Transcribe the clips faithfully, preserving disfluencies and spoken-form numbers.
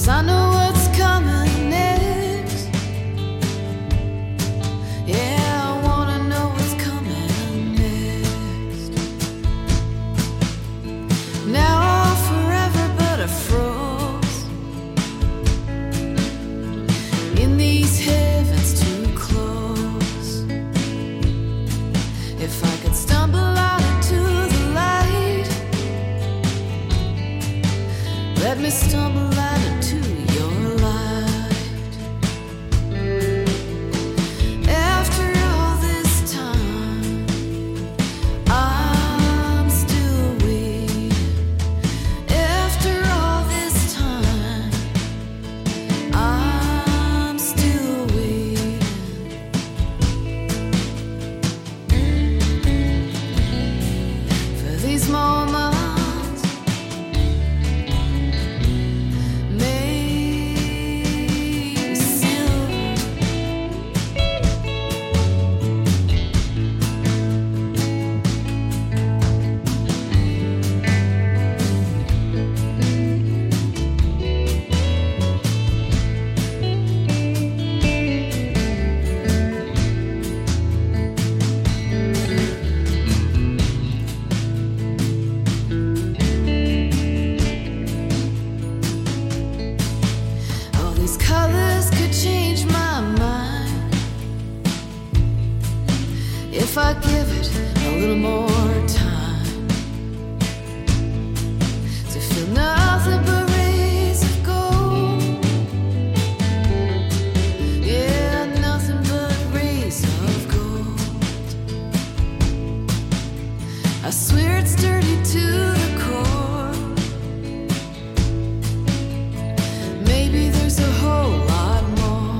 'cause I know what's coming next. Yeah, I wanna know what's coming next. Now or forever, but I froze in these heavens too close. If I could stumble out into the light, let me stumble out into your light. After all this time, I'm still waiting. After all this time, I'm still waiting for these moments. If I give it a little more time to feel nothing but rays of gold. Yeah, nothing but rays of gold. I swear it's dirty to the core. Maybe there's a whole lot more.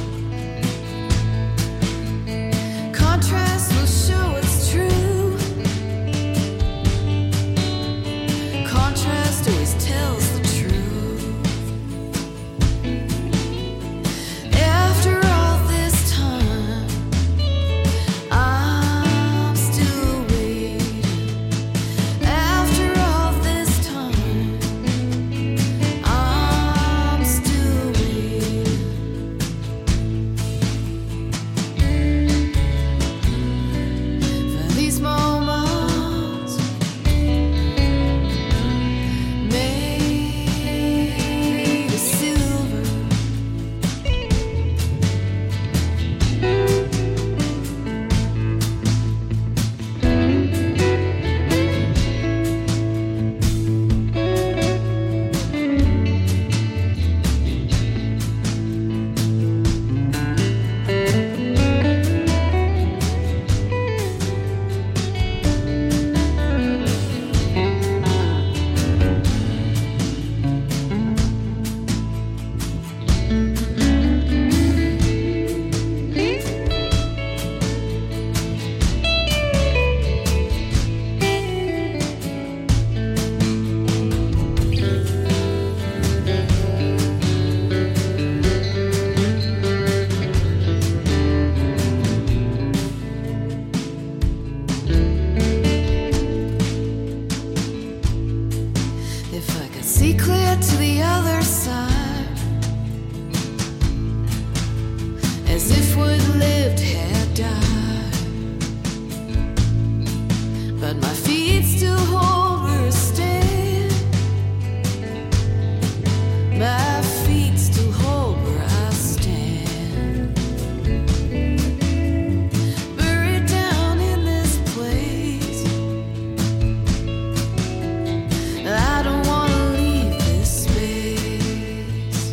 Contrast will show it's true. Contrast always tells the truth. After all this time, I'm still waiting. After all this time, I'm still waiting for these moments made of silver. If I could see clear to the other side, as if what lived had died, but my feet still hold where I stand. My feet still hold where I stand. Buried down in this place, I don't wanna leave this space.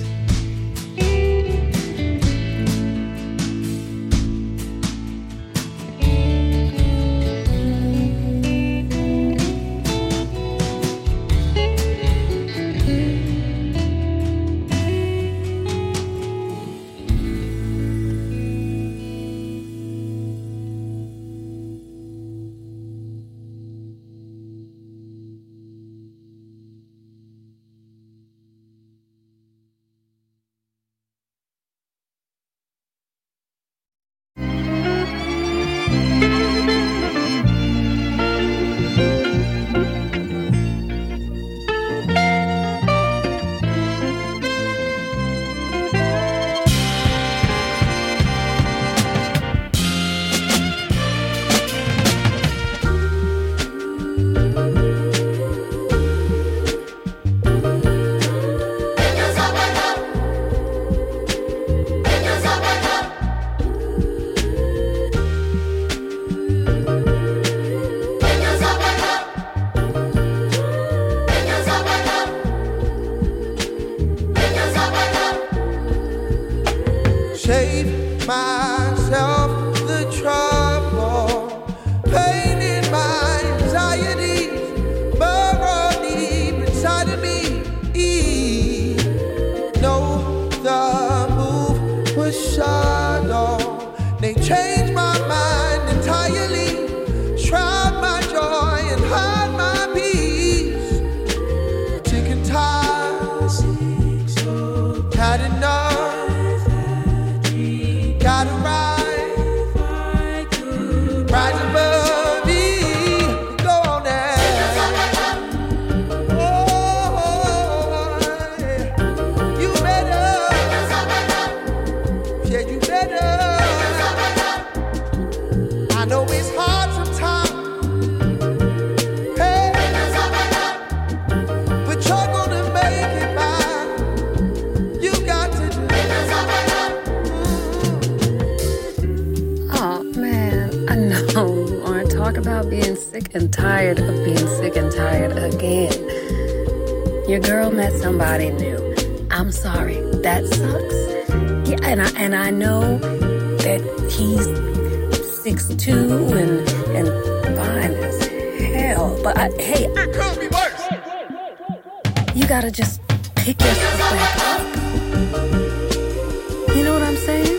myself the trouble, pain in my anxiety, burrow deep inside of me. No, the move was subtle. They changed my mind entirely, shroud my joy and hide my peace. Sick and tired, had enough, gotta rise, rise above me, go on now. Oh, you better, yeah, you better. I know it's hard sometimes, hey, but you're gonna make it, man. You got to do it. Oh man, I know you aren't talking about being sick and tired of being sick and tired again. Your girl met somebody new. I'm sorry, that sucks. Yeah, and I and I know that he's six two and and fine as hell. But I, hey, I, Could be worse. you gotta just pick yourself back up. You know what I'm saying?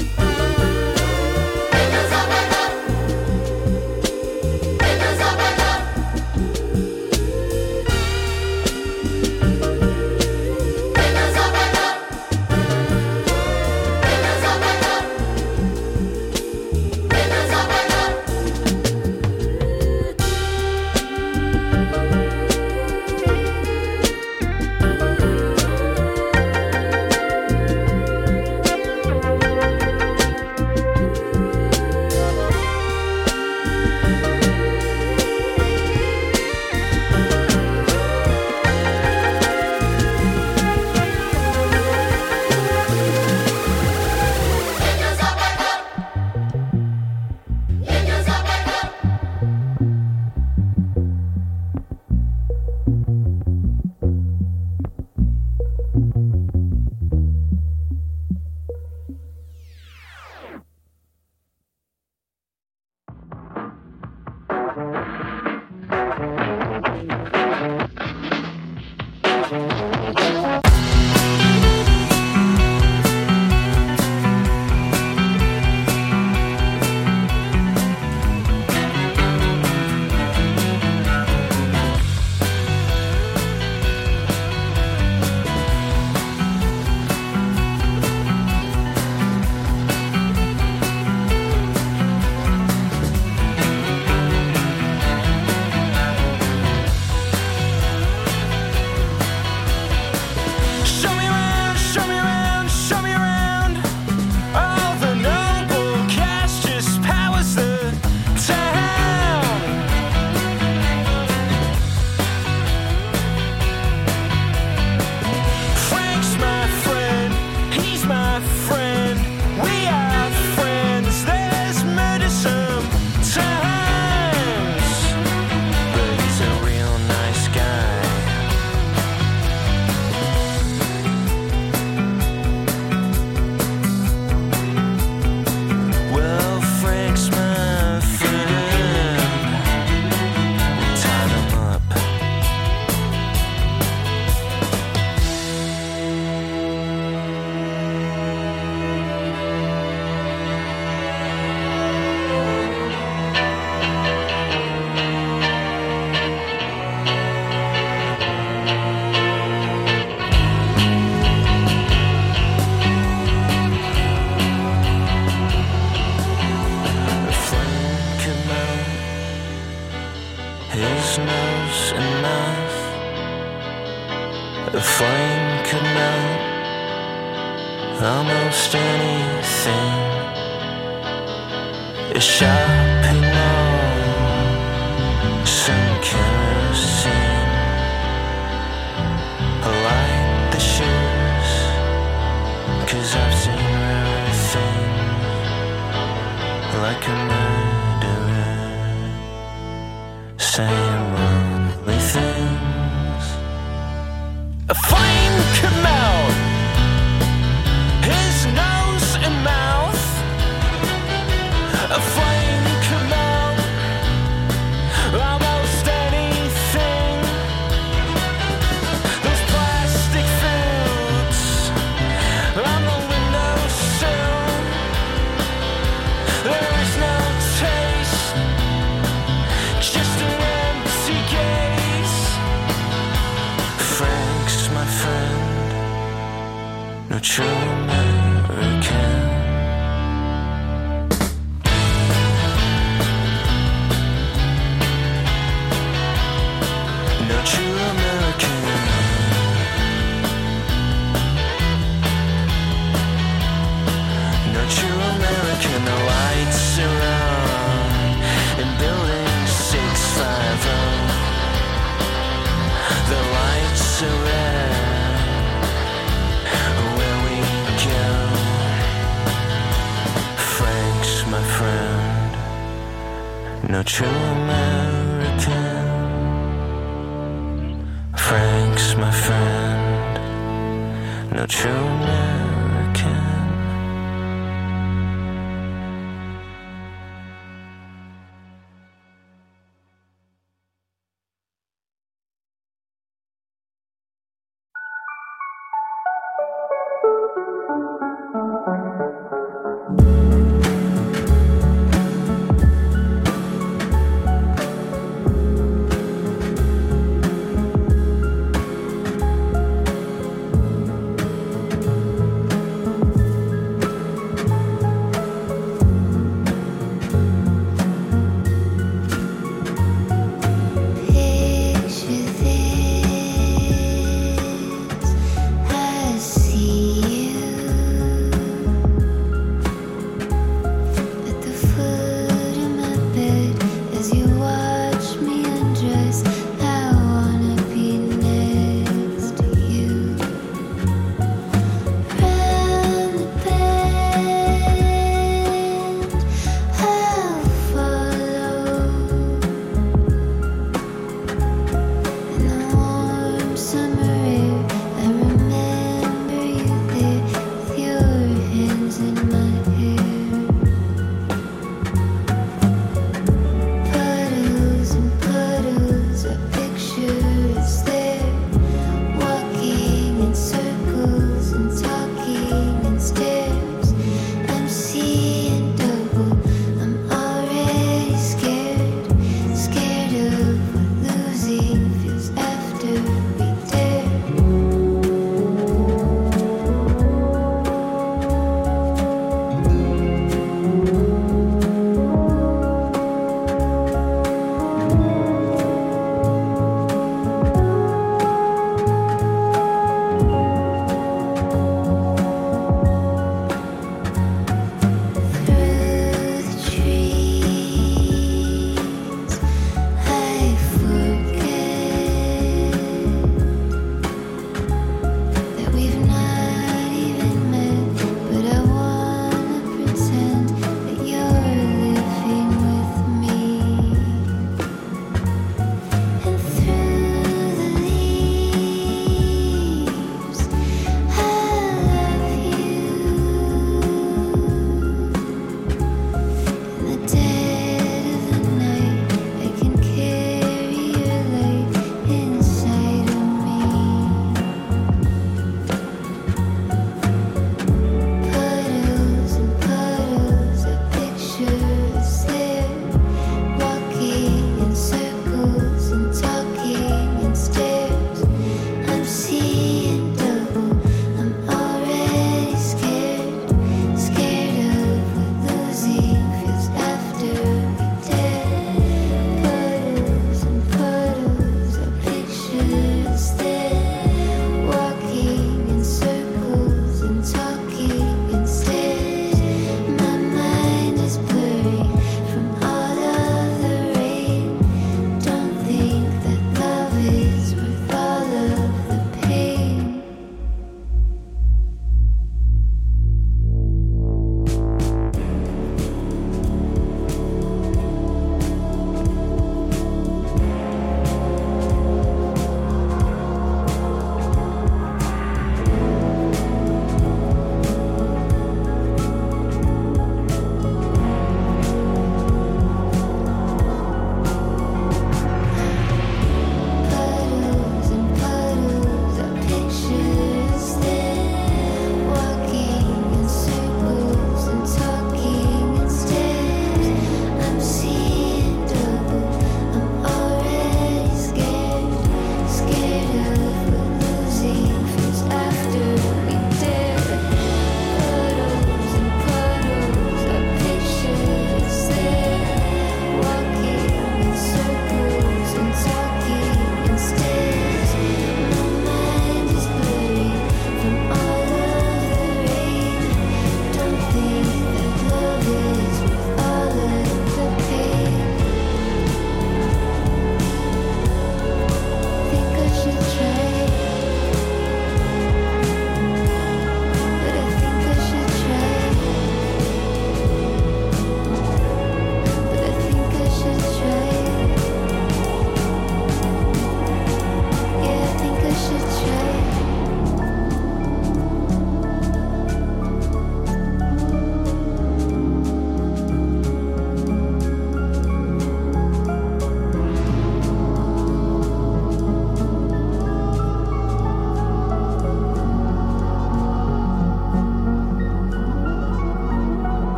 The flame could melt almost anything. A shopping mall, some kerosene. I like the shoes, 'cause I've seen rare things, like a murderer saying lovely things. A flame could melt his nose and mouth. true American. No true American. No true American. The lights are on in building six fifty. The lights are red where we go. Frank's my friend. No true American. Frank's my friend. No true American. Picture this, I see you.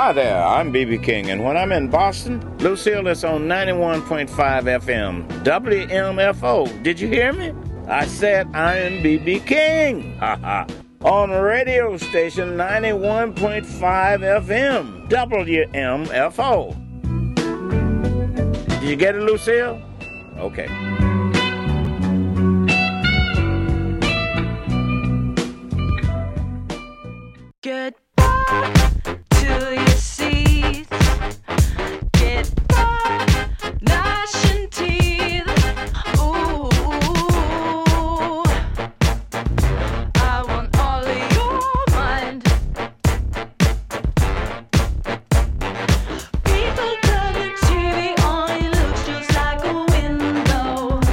Hi there, I'm B B King, and when I'm in Boston, Lucille is on ninety-one point five F M, W M F O. Did you hear me? I said I am B B King. Ha ha. On radio station ninety-one point five F M, W M F O. Did you get it, Lucille? Okay. Get back to your seats. Get back, gnashing teeth. Ooh, I want all of your mind. People turn the T V on, it looks just like a window.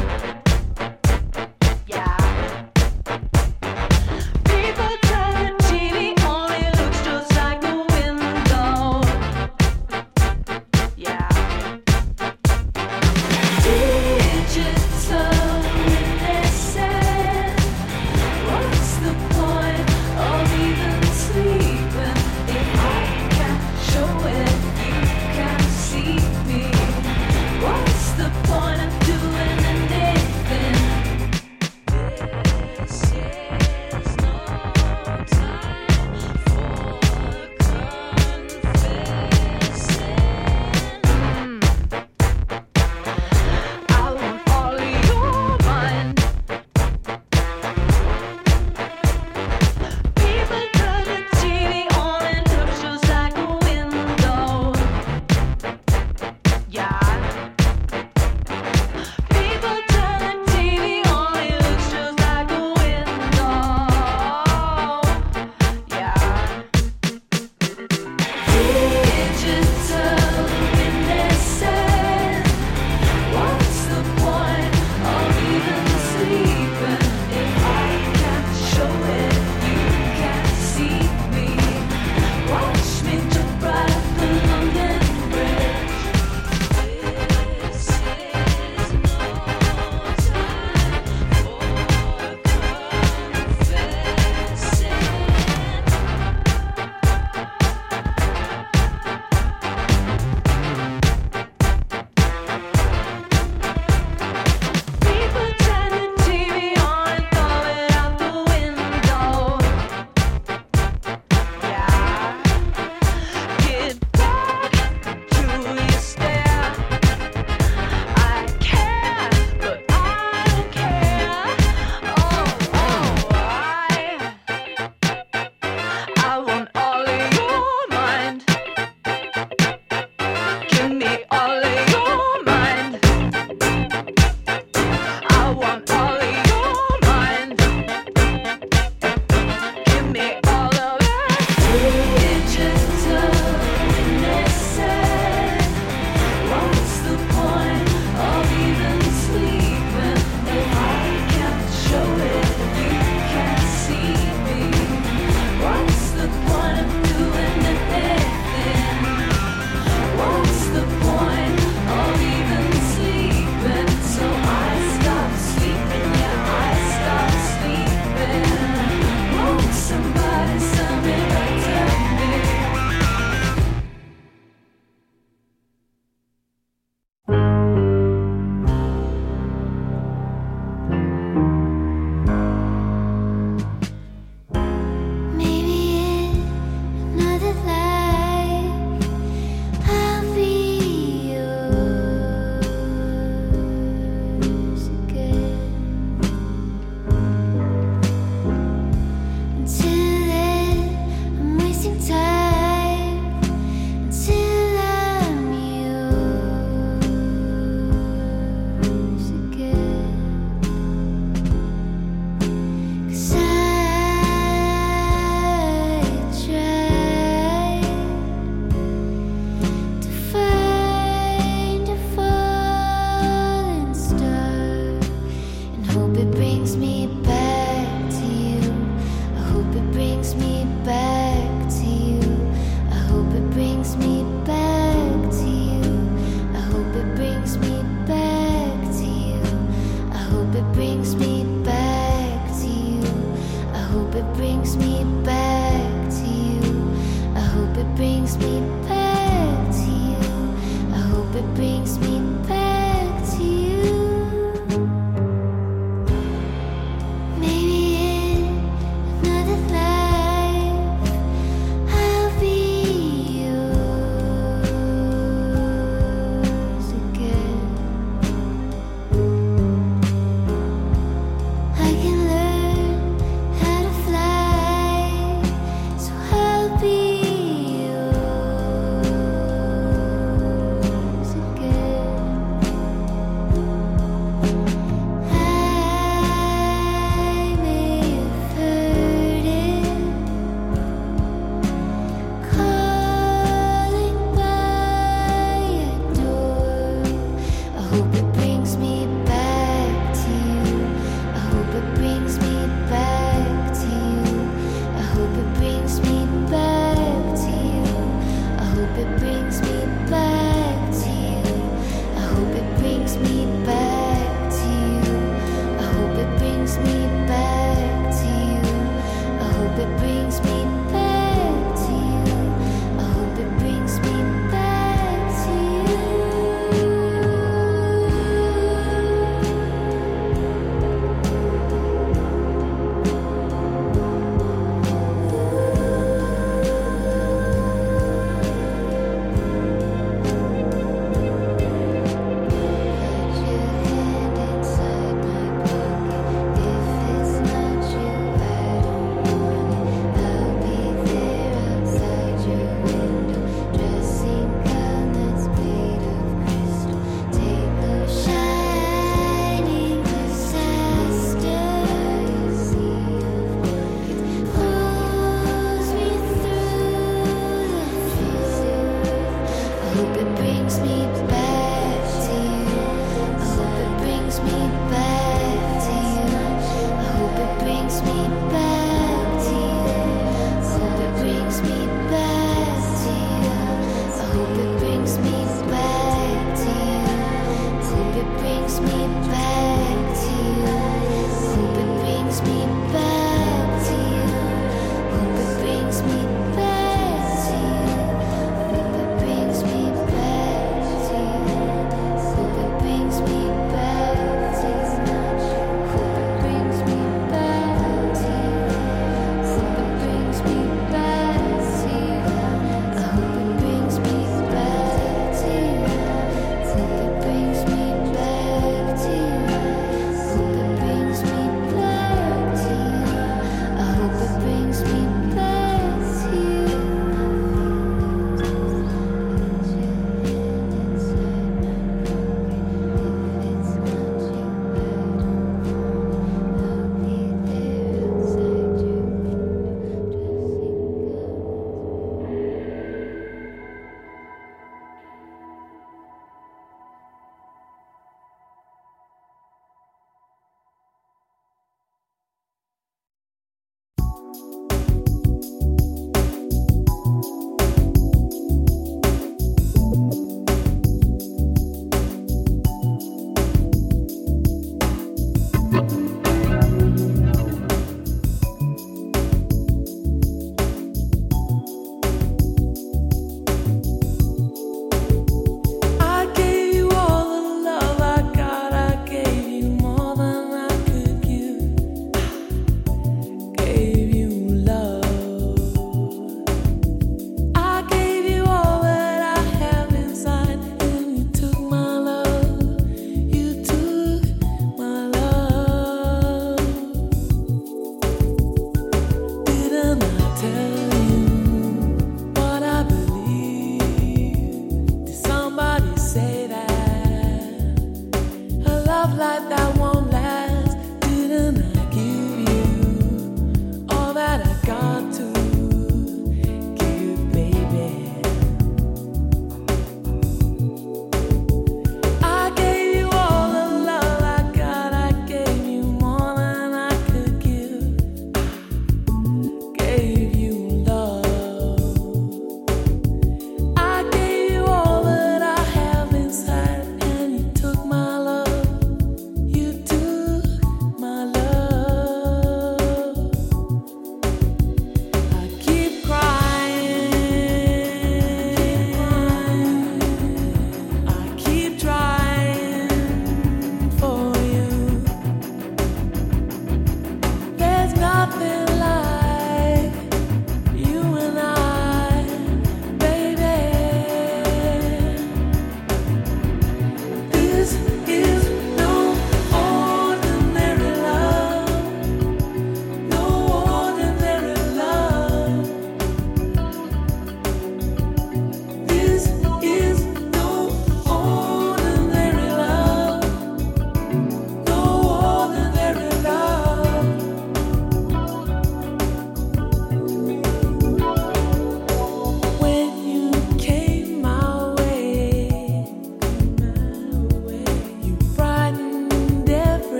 You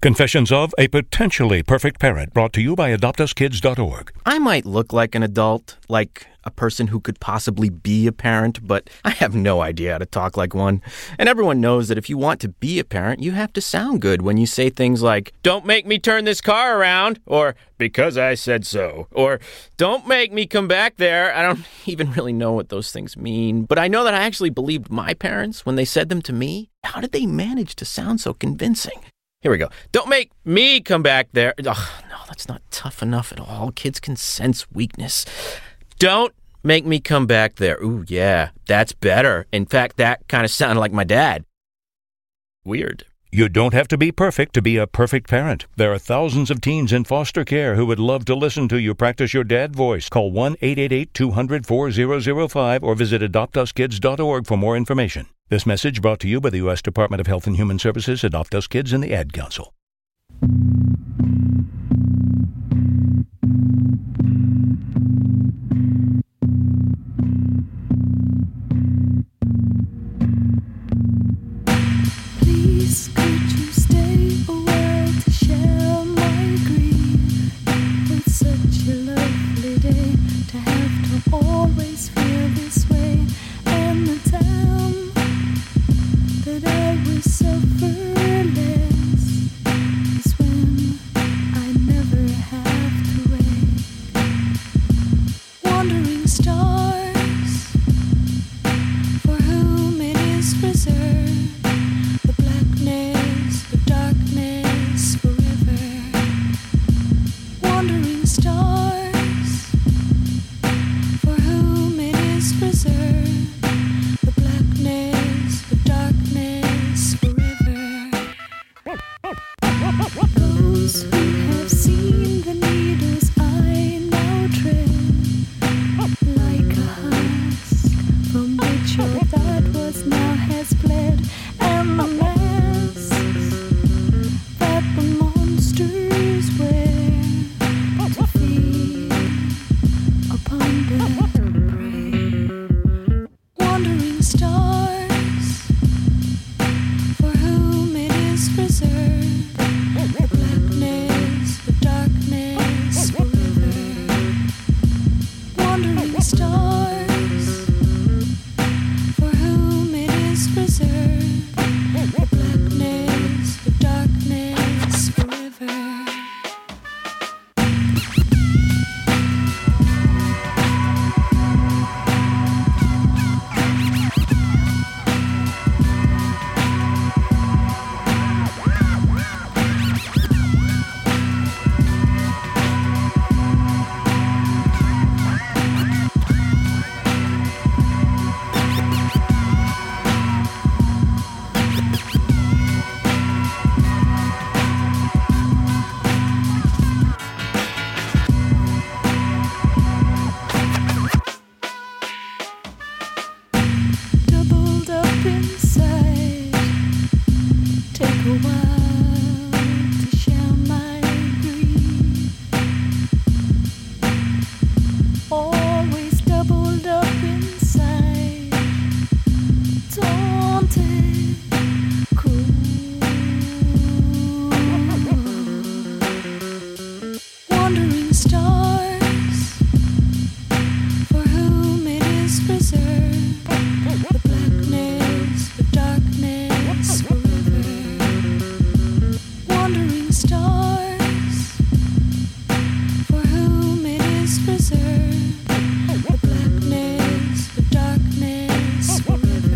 Confessions of a Potentially Perfect Parent, brought to you by adopt us kids dot org. I might look like an adult, like a person who could possibly be a parent, but I have no idea how to talk like one. And everyone knows that if you want to be a parent, you have to sound good when you say things like, "Don't make me turn this car around," or "because I said so," or "don't make me come back there." I don't even really know what those things mean, but I know that I actually believed my parents when they said them to me. How did they manage to sound so convincing? Here we go. "Don't make me come back there." Ugh, no, that's not tough enough at all. Kids can sense weakness. "Don't make me come back there." Ooh, yeah, that's better. In fact, that kind of sounded like my dad. Weird. You don't have to be perfect to be a perfect parent. There are thousands of teens in foster care who would love to listen to you practice your dad voice. Call one eight eight eight, two hundred, four thousand five or visit adopt us kids dot org for more information. This message brought to you by the U S Department of Health and Human Services, Adopt Us Kids, and the Ad Council. Please, could you stay a while to share my grief? It's such a lovely day to have to always feel this way. And the time that I will suffer less is when I never have to wait. Wandering stars, for whom it is reserved, the blackness, the darkness forever. Wandering stars, for whom it is reserved, the blackness, the darkness forever. Those who have seen the needles I now tread, like a husk from which your thought was now has fled, and the masks that the monsters wear to feed upon their prey. Wandering stars, for whom it is reserved, the blackness, the darkness forever. Wandering stars, for whom it is reserved, the blackness, the darkness forever. Doubled up inside, take a while to share my grief. Always doubled up inside, daunted, cool. Wandering stars, for whom it is reserved, the blackness, the darkness forever. Wandering stars, for whom it is reserved, the blackness, the darkness forever.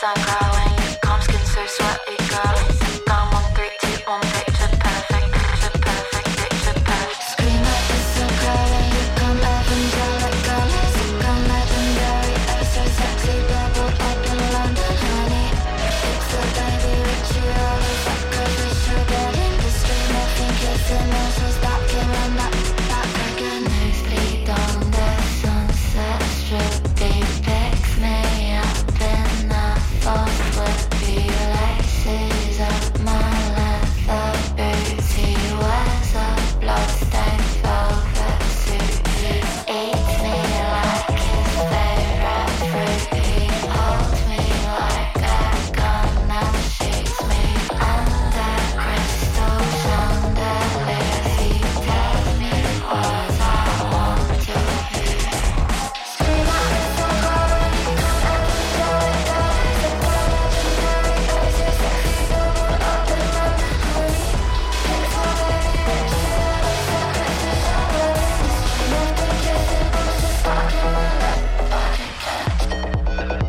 sun cry when you come, skin so sweaty, girl. Gone one, three, two, one, picture perfect, picture perfect, picture perfect. Scream like the sun cry when you come, evangelic, girl. Gone legendary, oh so sexy, double up in London, honey. It's a baby ritual, it's like a visual dead industry. Nothing kissing, no she's back in and back, back again. Nosebleed on the sunset strip, deep picks me up in the fast with the laces up my leather boots. He wears a bloodstained velvet suit. He eats me like his favorite fruit. He holds me like a gun and shoots me under crystal chandeliers. He tells me what I want to hear. Scream out the sun cry when you come, evangelic, girl. Legendary, oh so sexy, double up in London, honey. It's my baby ritual, it's a Christmas shower industry. Nothing kissing, but she's back in and back, back again.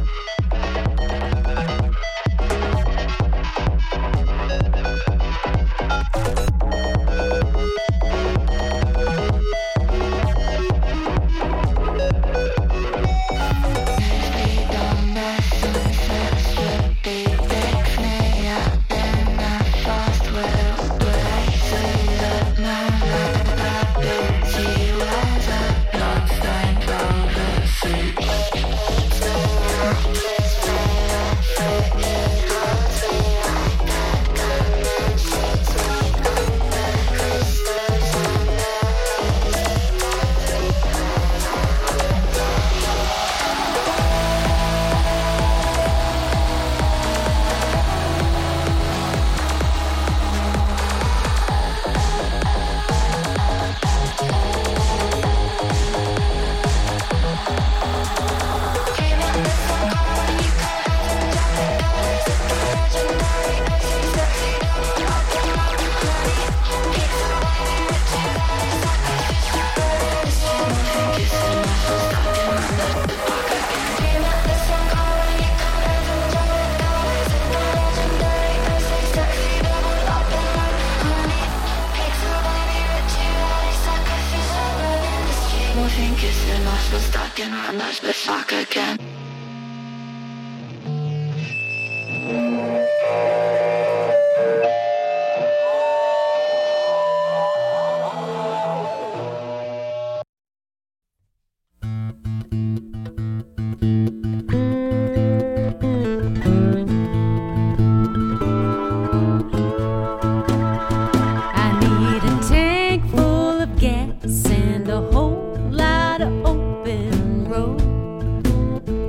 Nosebleed on the sunset strip, deep picks me up in a fast wheel. Blazes up my leather boots. He wears a bloodstained velvet suit. Eats me like his favorite fruit. He holds me like a gun and shoots me under crystal chandeliers. He Scream out the sun cry when you come, evangelic, girl. Legendary, oh so sexy, double up in London, honey. It's a baby ritual, it's like a visual industry. Nothing kissing, no she's back in and back, back again. Scream out the sun cry when you come, evangelic, girl. Legendary, oh so sexy, double up in London, honey. It's a baby ritual, it's like a visual industry. Nothing kissing, no she's back in and back, back again. I need a tank full of gas and a whole lot of open road.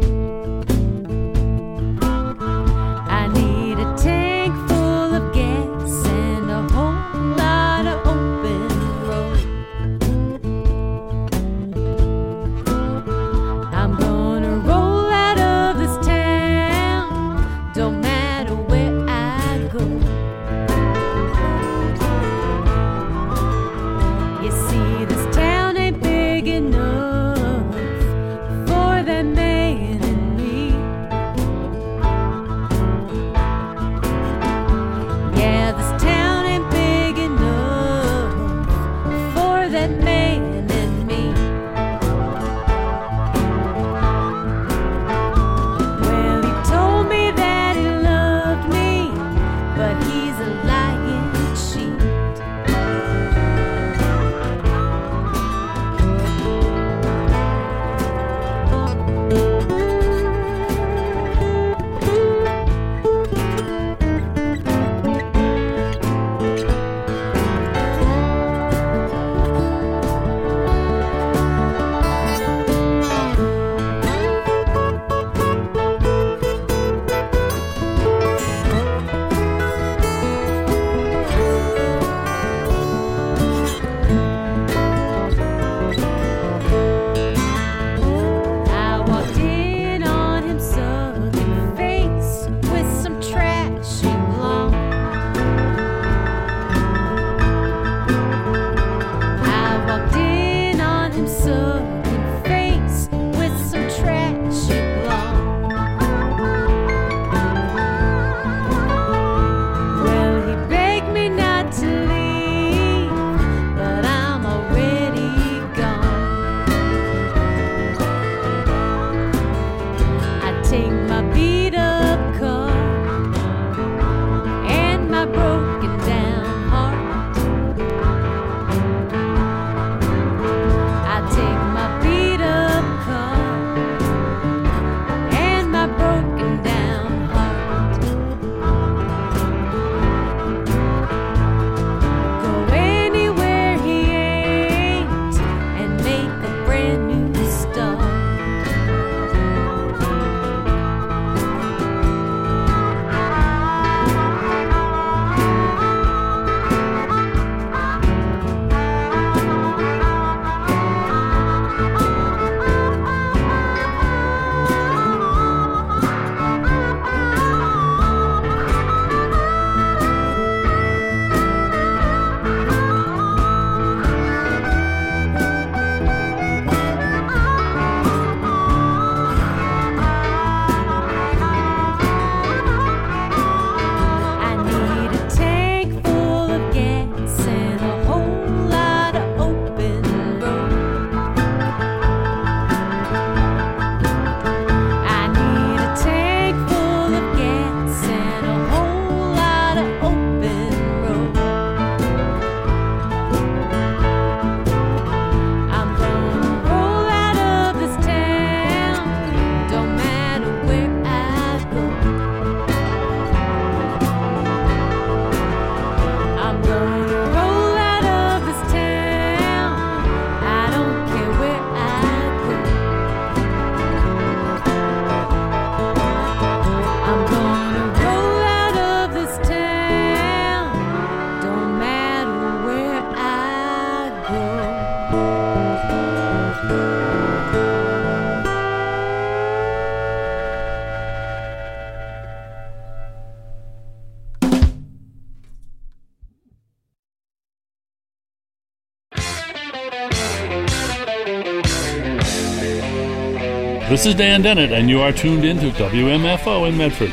This is Dan Dennett, and you are tuned in to W M F O in Medford.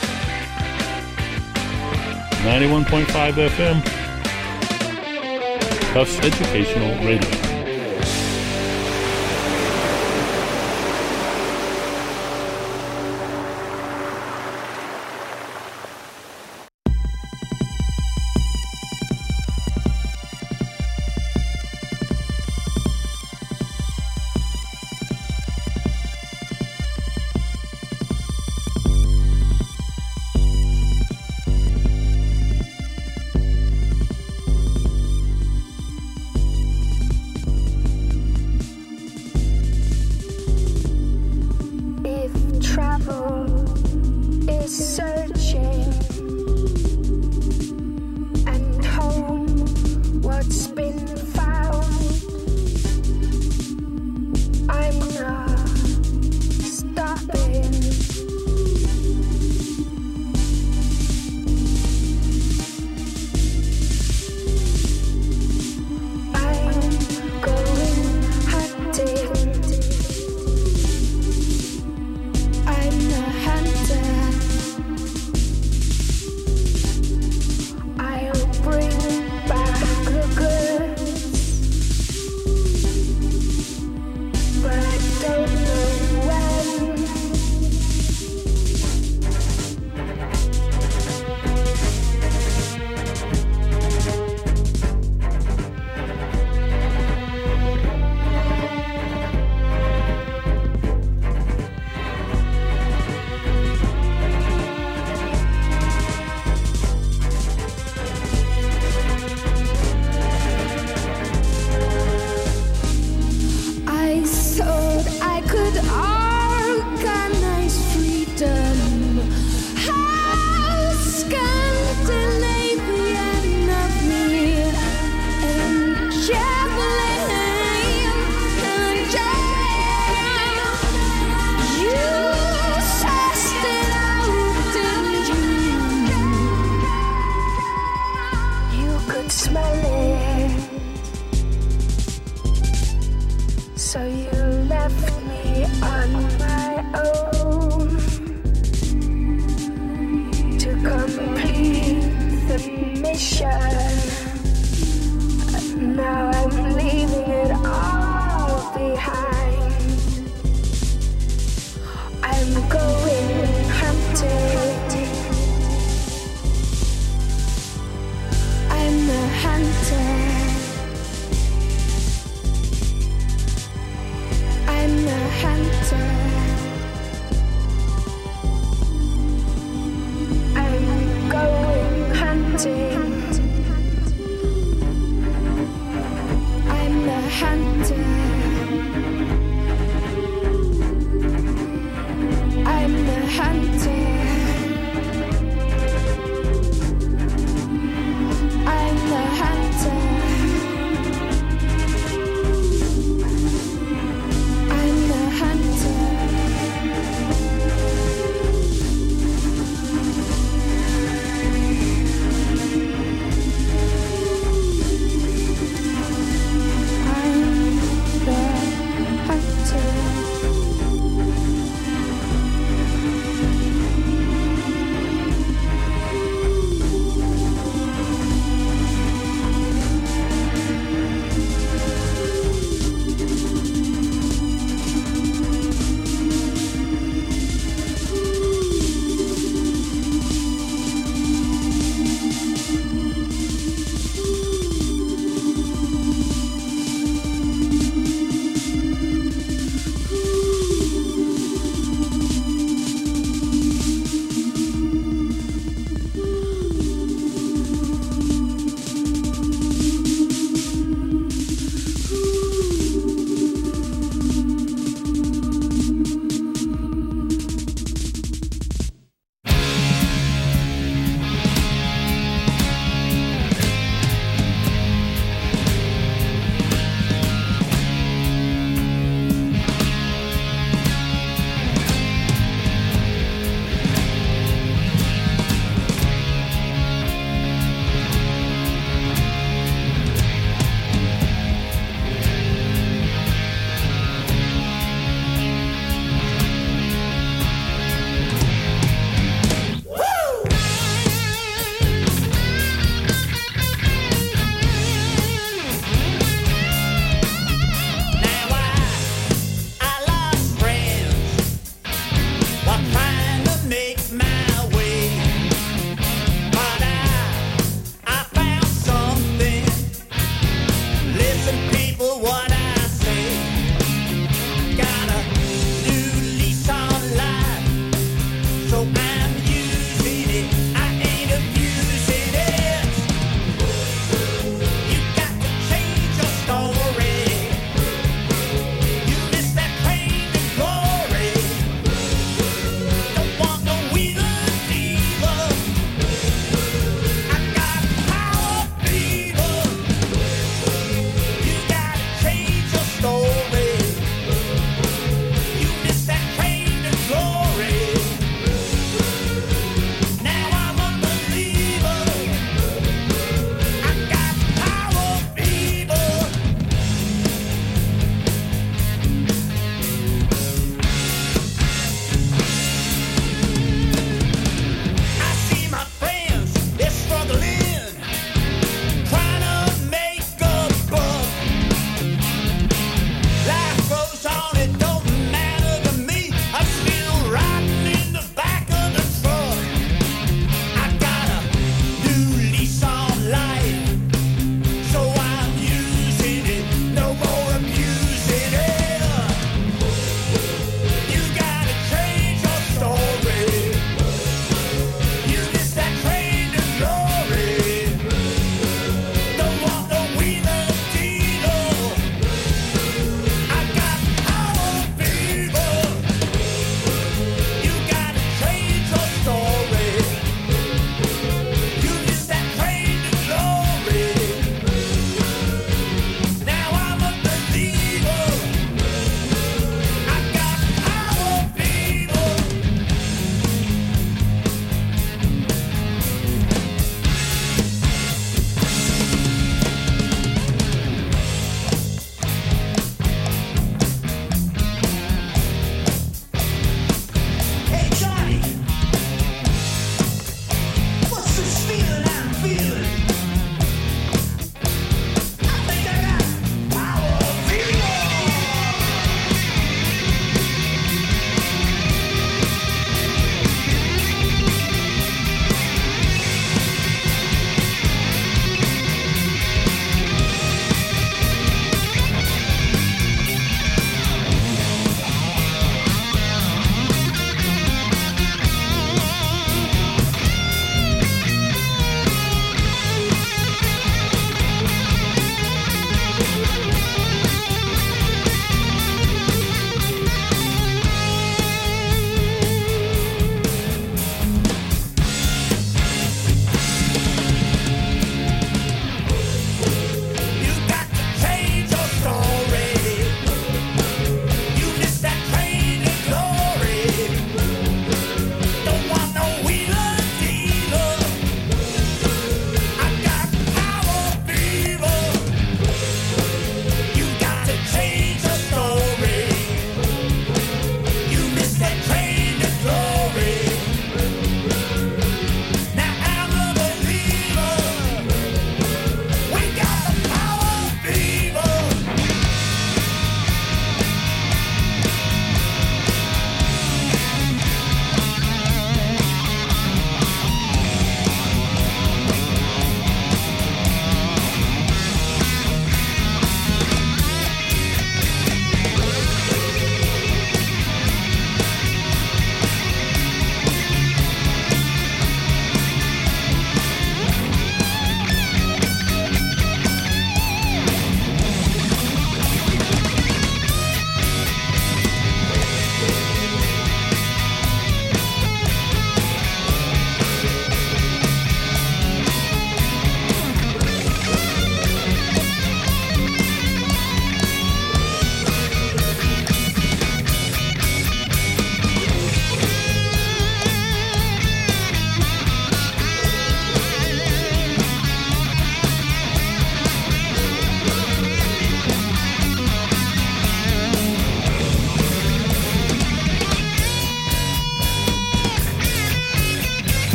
ninety-one point five F M, Tufts Educational Radio.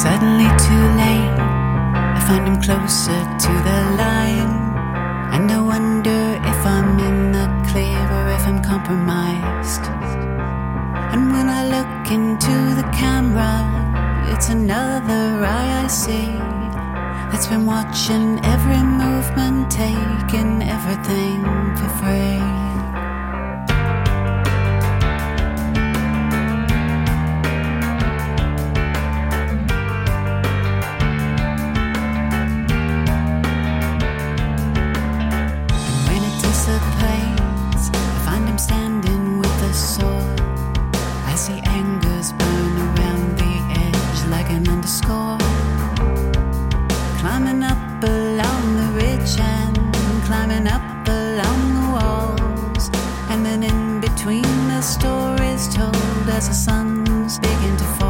Suddenly too late, I find him closer to the line. And I wonder if I'm in the clear or if I'm compromised. And when I look into the camera, it's another eye I see that's been watching every movement, taking everything for free. Between the stories told as the sun's begin to